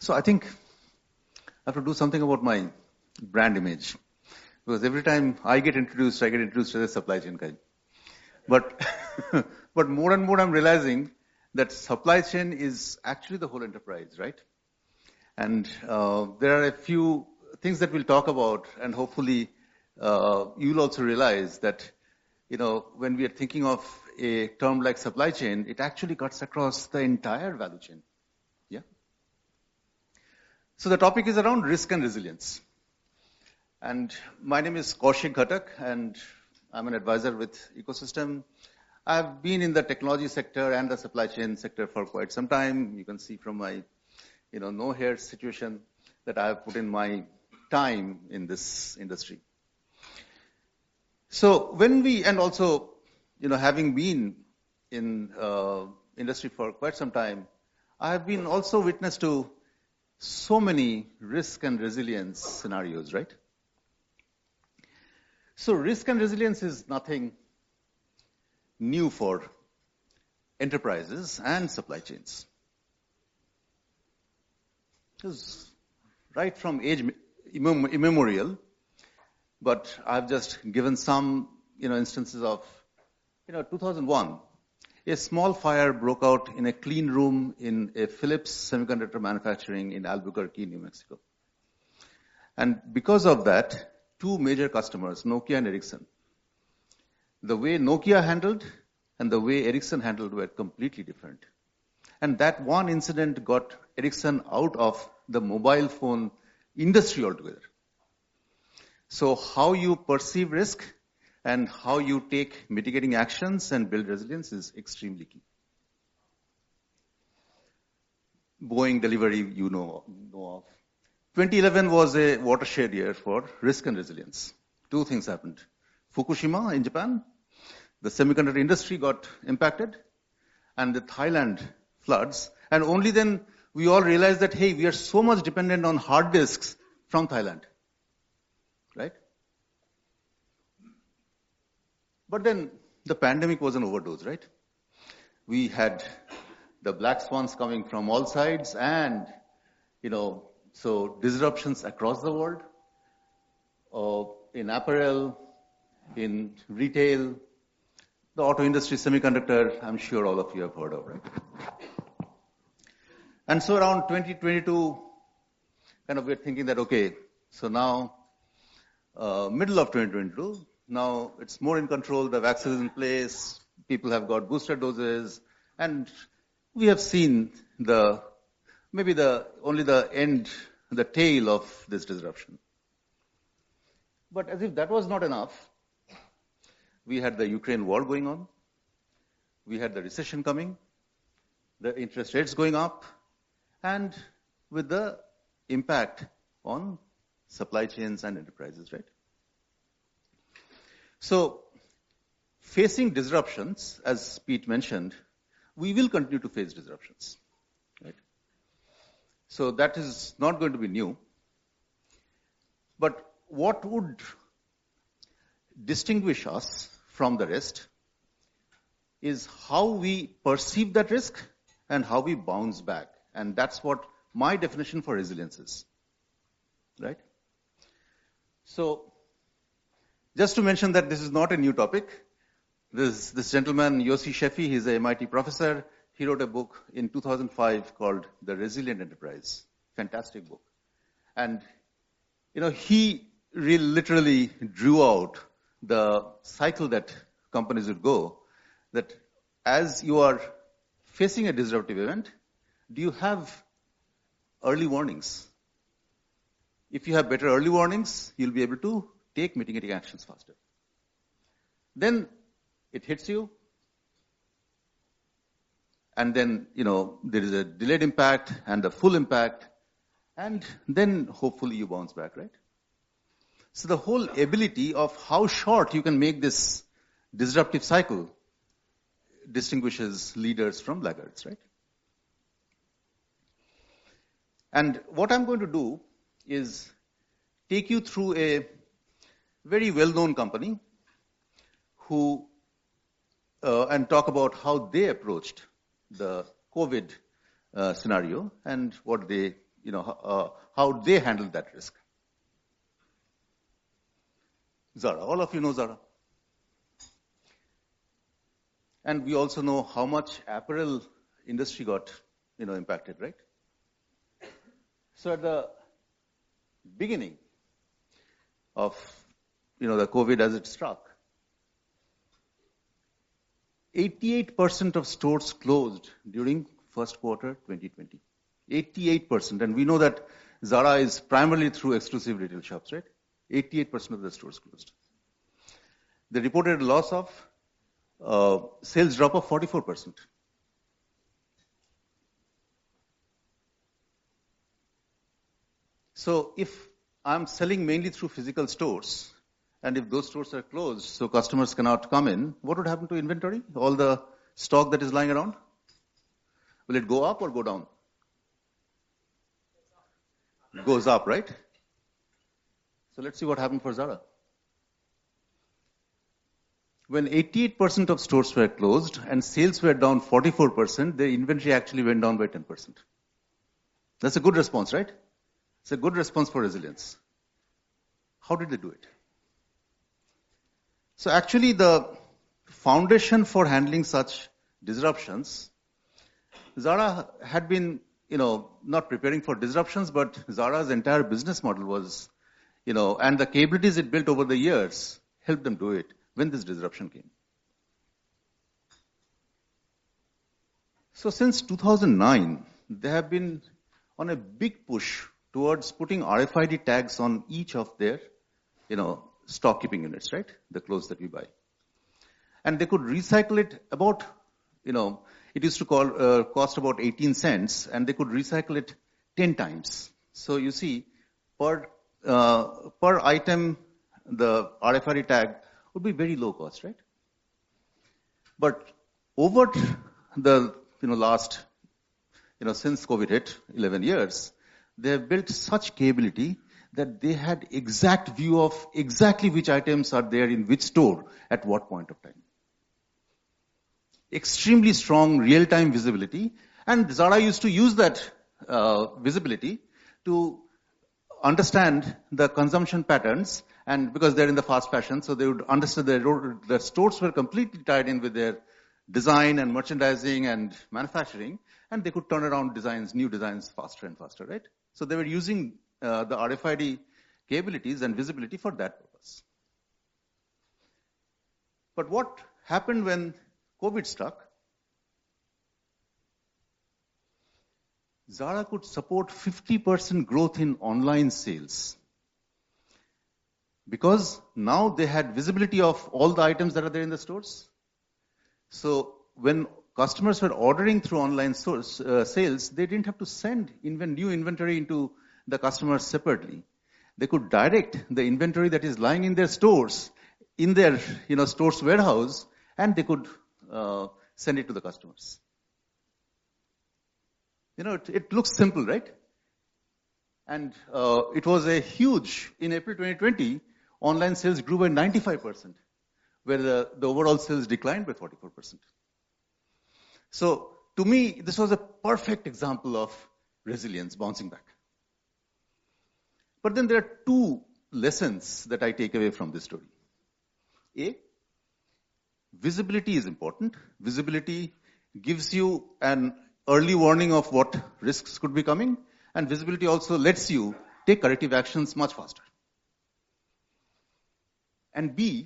So I think I have to do something about my brand image. Because every time I get introduced as a supply chain guy. But, but more and more I'm realizing that supply chain is actually the whole enterprise, right? And there are a few things that we'll talk about, and hopefully you'll also realize that, when we are thinking of a term like supply chain, it actually cuts across the entire value chain. Yeah. So the topic is around risk and resilience. And my name is Kaushik Ghatak, and I'm an advisor with Ecosystem. I've been in the technology sector and the supply chain sector for quite some time. You can see from my, no hair situation that I have put in my time in this industry. So when and also, having been in industry for quite some time, I have been also witness to so many risk and resilience scenarios, right? So risk and resilience is nothing new for enterprises and supply chains. It's right from age immemorial, but I've just given some, instances of, 2001. A small fire broke out in a clean room in a Philips semiconductor manufacturing in Albuquerque, New Mexico. And because of that, two major customers, Nokia and Ericsson, the way Nokia handled and the way Ericsson handled were completely different. And that one incident got Ericsson out of the mobile phone industry altogether. So how you perceive risk and how you take mitigating actions and build resilience is extremely key. Boeing delivery, you know of. 2011 was a watershed year for risk and resilience. Two things happened. Fukushima in Japan, the semiconductor industry got impacted, and the Thailand floods. And only then we all realized that, hey, we are so much dependent on hard disks from Thailand. Right? But then the pandemic was an overdose, right? We had the black swans coming from all sides and, so disruptions across the world, in apparel, in retail, the auto industry, semiconductor, I'm sure all of you have heard of, right? And so around 2022, we're thinking that, okay, so now, middle of 2022, now it's more in control, the vaccine is in place, people have got booster doses, and we have seen maybe only the end, the tail of this disruption. But as if that was not enough, we had the Ukraine war going on, we had the recession coming, the interest rates going up, and with the impact on supply chains and enterprises, right? So, facing disruptions, as Pete mentioned, we will continue to face disruptions, right? So that is not going to be new. But what would distinguish us from the rest is how we perceive that risk and how we bounce back. And that's what my definition for resilience is, right? So, just to mention that this is not a new topic, this gentleman, Yossi Sheffi, he's a MIT professor. He wrote a book in 2005 called The Resilient Enterprise. Fantastic book. And, he literally drew out the cycle that companies would go, that as you are facing a disruptive event, do you have early warnings? If you have better early warnings, you'll be able to take mitigating actions faster. Then it hits you, and then, there is a delayed impact and the full impact, and then hopefully you bounce back, right? So the whole ability of how short you can make this disruptive cycle distinguishes leaders from laggards, right? And what I'm going to do is take you through a very well-known company who, and talk about how they approached the COVID scenario and what they, how they handled that risk. Zara, all of you know Zara. And we also know how much apparel industry got, impacted, right? So at the beginning of, the COVID as it struck, 88% of stores closed during first quarter 2020. 88%. And we know that Zara is primarily through exclusive retail shops, right? 88% of the stores closed. They reported a loss of sales drop of 44%. So if I'm selling mainly through physical stores, and if those stores are closed, so customers cannot come in, what would happen to inventory? All the stock that is lying around? Will it go up or go down? It goes up, right? So let's see what happened for Zara. When 88% of stores were closed and sales were down 44%, their inventory actually went down by 10%. That's a good response, right? It's a good response for resilience. How did they do it? So actually the foundation for handling such disruptions, Zara had been, not preparing for disruptions, but Zara's entire business model was, and the capabilities it built over the years helped them do it when this disruption came. So since 2009, they have been on a big push towards putting RFID tags on each of their, stock keeping units, right? The clothes that we buy. And they could recycle it about, it used to cost about 18 cents, and they could recycle it 10 times. So you see, per item, the RFID tag would be very low cost, right? But over the, last, since COVID hit, 11 years, they have built such capability that they had exact view of exactly which items are there in which store at what point of time. Extremely strong real-time visibility, and Zara used to use that visibility to understand the consumption patterns, and because they're in the fast fashion, so they would understand the stores were completely tied in with their design and merchandising and manufacturing, and they could turn around new designs faster and faster, right? So they were using the RFID capabilities and visibility for that purpose. But what happened when COVID struck? Zara could support 50% growth in online sales because now they had visibility of all the items that are there in the stores. So when customers were ordering through online sales, they didn't have to send new inventory into the customers separately. They could direct the inventory that is lying in their stores, in their store's warehouse, and they could send it to the customers. It looks simple, right? And it was a huge, in April 2020, online sales grew by 95%, where the overall sales declined by 44%. So to me, this was a perfect example of resilience, bouncing back. But then there are two lessons that I take away from this story. A, visibility is important. Visibility gives you an early warning of what risks could be coming, and visibility also lets you take corrective actions much faster. And B,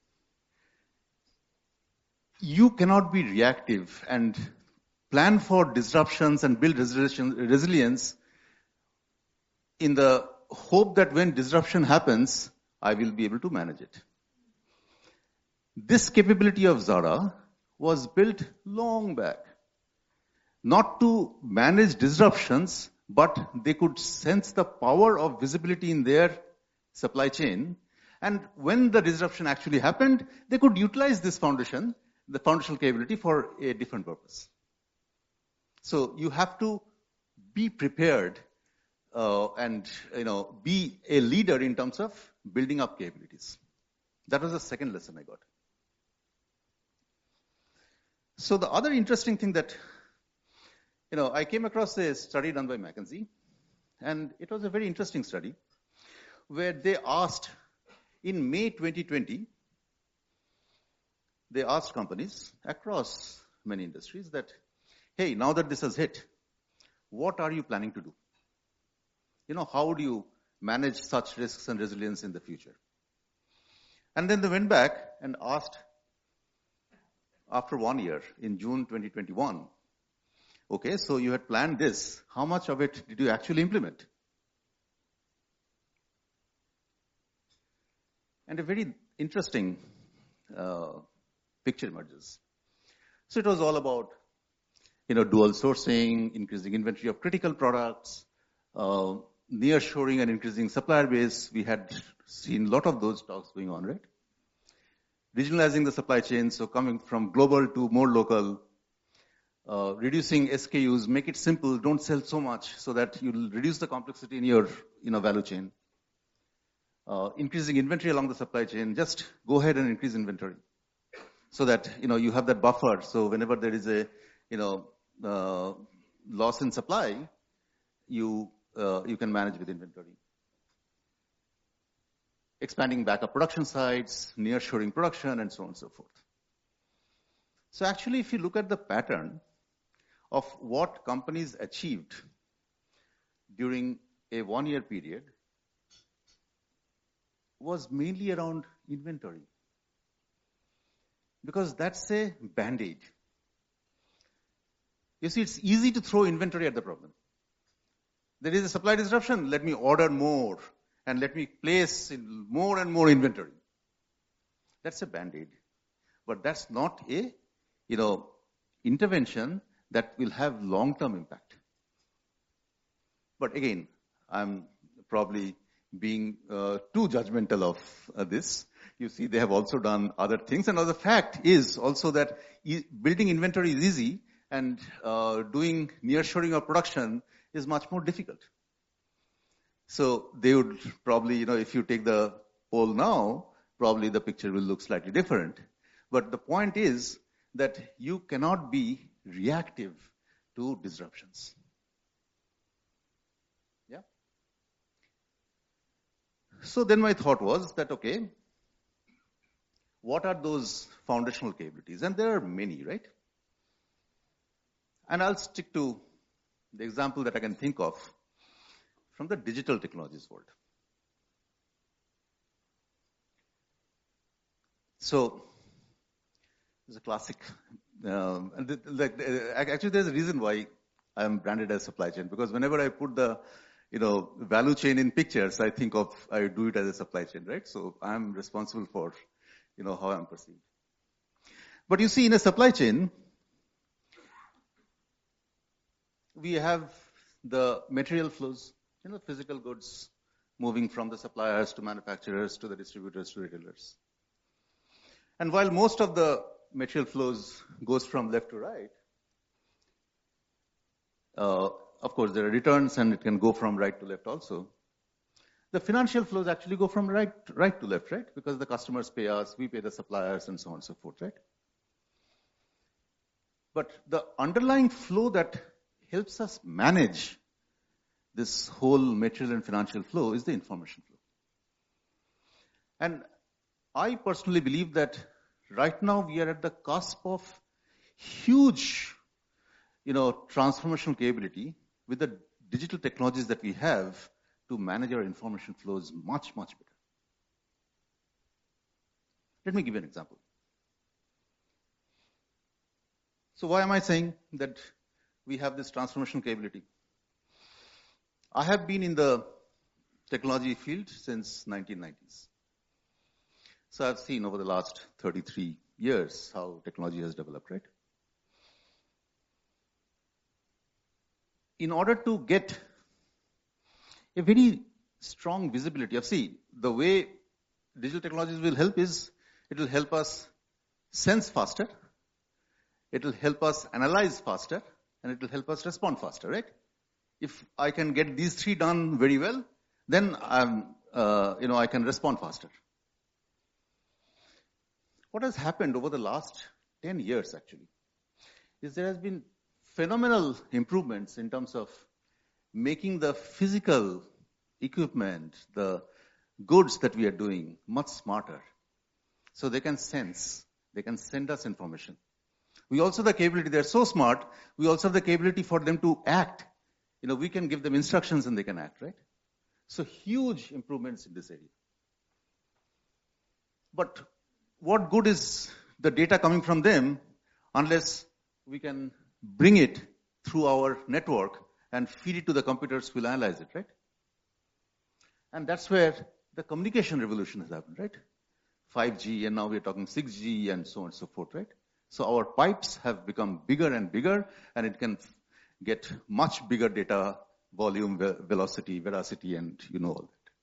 you cannot be reactive and plan for disruptions and build resilience in the hope that when disruption happens, I will be able to manage it. This capability of Zara was built long back, not to manage disruptions, but they could sense the power of visibility in their supply chain. And when the disruption actually happened, they could utilize this foundation, the foundational capability, for a different purpose. So you have to be prepared and be a leader in terms of building up capabilities. That was the second lesson I got. So the other interesting thing that I came across a study done by McKinsey, and it was a very interesting study where they asked, in May 2020, they asked companies across many industries that, hey, now that this has hit, what are you planning to do? How do you manage such risks and resilience in the future? And then they went back and asked, after 1 year, in June 2021, okay, so you had planned this. How much of it did you actually implement? And a very interesting picture emerges. So it was all about, dual sourcing, increasing inventory of critical products, nearshoring and increasing supplier base. We had seen a lot of those talks going on, right? Regionalizing the supply chain, so coming from global to more local, reducing SKUs, make it simple, don't sell so much so that you'll reduce the complexity in your value chain. Increasing inventory along the supply chain, just go ahead and increase inventory so that, you have that buffer. So whenever there is a, loss in supply, you can manage with inventory. Expanding backup production sites, nearshoring production, and so on and so forth. So actually, if you look at the pattern of what companies achieved during a 1-year period, was mainly around inventory. Because that's a band-aid. You see, it's easy to throw inventory at the problem. There is a supply disruption, let me order more and let me place in more and more inventory. That's a band-aid. But that's not a, intervention that will have long-term impact. But again, I'm probably being too judgmental of this. You see, they have also done other things. And the fact is also that building inventory is easy and doing nearshoring of production is much more difficult. So they would probably, if you take the poll now, probably the picture will look slightly different. But the point is that you cannot be reactive to disruptions. Yeah. So then my thought was that, okay, what are those foundational capabilities? And there are many, right? And I'll stick to the example that I can think of from the digital technologies world. So, it's a classic. Actually, there's a reason why I'm branded as supply chain, because whenever I put the, value chain in pictures, I do it as a supply chain, right? So I'm responsible for, how I'm perceived. But you see, in a supply chain, we have the material flows, physical goods moving from the suppliers to manufacturers to the distributors to retailers. And while most of the material flows goes from left to right, of course there are returns and it can go from right to left also. The financial flows actually go from right to left, right? Because the customers pay us, we pay the suppliers, and so on and so forth, right? But the underlying flow that helps us manage this whole material and financial flow is the information flow. And I personally believe that right now we are at the cusp of huge, transformational capability with the digital technologies that we have to manage our information flows much, much better. Let me give you an example. So why am I saying that we have this transformational capability? I have been in the technology field since 1990s. So I've seen over the last 33 years how technology has developed, right? In order to get a very strong visibility of, the way digital technologies will help is, it will help us sense faster, it will help us analyze faster, and it will help us respond faster, right? If I can get these three done very well, then I can respond faster. What has happened over the last 10 years actually is there has been phenomenal improvements in terms of making the physical equipment, the goods that we are doing much smarter. So they can sense, they can send us information. We also have the capability, they're so smart, we also have the capability for them to act. We can give them instructions and they can act, right? So huge improvements in this area. But what good is the data coming from them unless we can bring it through our network and feed it to the computers who will analyze it, right? And that's where the communication revolution has happened, right? 5G, and now we're talking 6G and so on and so forth, right? So our pipes have become bigger and bigger, and it can get much bigger data volume, velocity, veracity, and all that.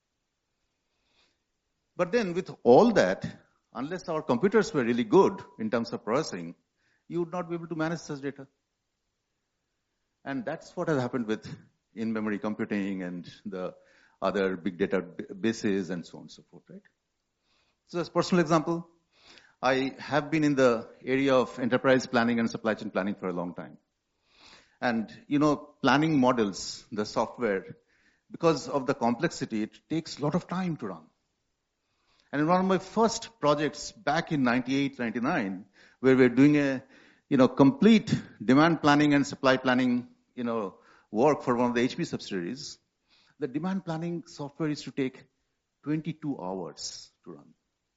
But then with all that, unless our computers were really good in terms of processing, you would not be able to manage such data. And that's what has happened with in-memory computing and the other big data bases and so on and so forth, right? So as a personal example, I have been in the area of enterprise planning and supply chain planning for a long time. And, planning models, the software, because of the complexity, it takes a lot of time to run. And in one of my first projects back in 98, 99, where we're doing a, complete demand planning and supply planning, work for one of the HP subsidiaries, the demand planning software used to take 22 hours to run.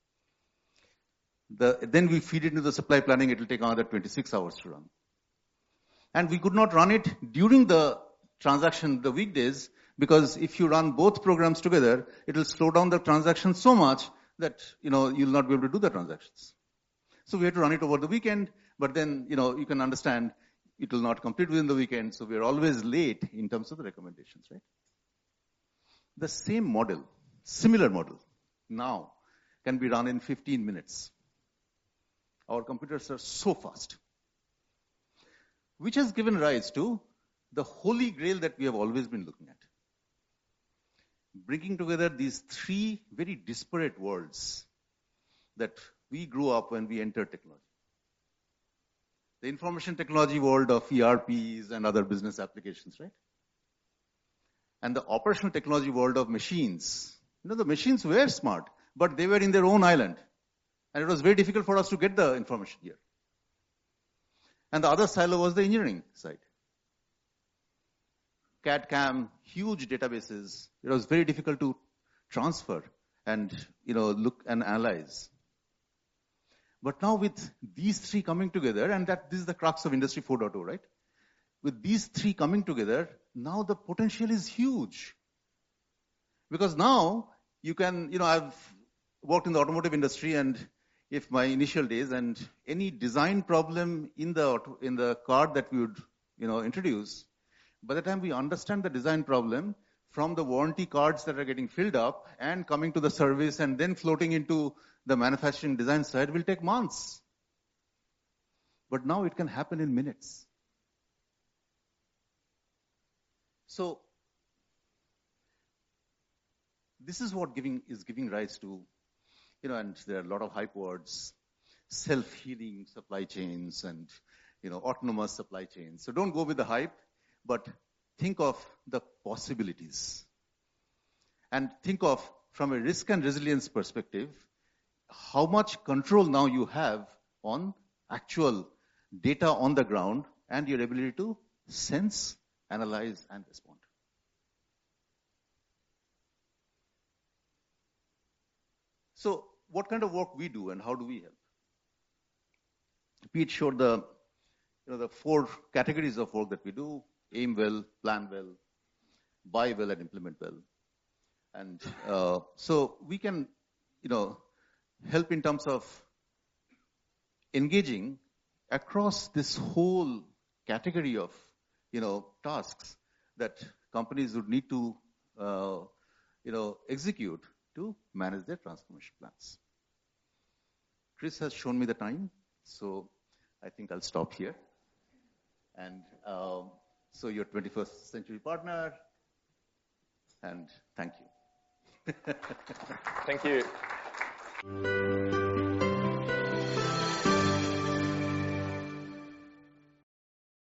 Then we feed it into the supply planning, it will take another 26 hours to run. And we could not run it during the transaction, the weekdays, because if you run both programs together, it will slow down the transaction so much that, you'll not be able to do the transactions. So we had to run it over the weekend, but then, you can understand it will not complete within the weekend, so we're always late in terms of the recommendations, right? The same model, similar model, now can be run in 15 minutes. Our computers are so fast, which has given rise to the holy grail that we have always been looking at. Bringing together these three very disparate worlds that we grew up when we entered technology. The information technology world of ERPs and other business applications, right? And the operational technology world of machines. The machines were smart, but they were in their own island. And it was very difficult for us to get the information here. And the other silo was the engineering side. CAD/CAM, huge databases. It was very difficult to transfer and, look and analyze. But now with these three coming together, and this is the crux of Industry 4.0, right? With these three coming together, now the potential is huge. Because now you can, I've worked in the automotive industry, and if my initial days, and any design problem in the car that we would, introduce, by the time we understand the design problem, from the warranty cards that are getting filled up and coming to the service and then floating into the manufacturing design side will take months. But now it can happen in minutes. So this is what is giving rise to, and there are a lot of hype words, self-healing supply chains and, autonomous supply chains. So don't go with the hype, but think of the possibilities. And think of, from a risk and resilience perspective, how much control now you have on actual data on the ground and your ability to sense, analyze, and respond. So what kind of work we do and how do we help? Pete showed the 4 categories of work that we do: aim well, plan well, buy well, and implement well. And so we can, help in terms of engaging across this whole category of, tasks that companies would need to, execute to manage their transformation plans. Chris has shown me the time, so I think I'll stop here. And so your 21st century partner, and thank you. Thank you.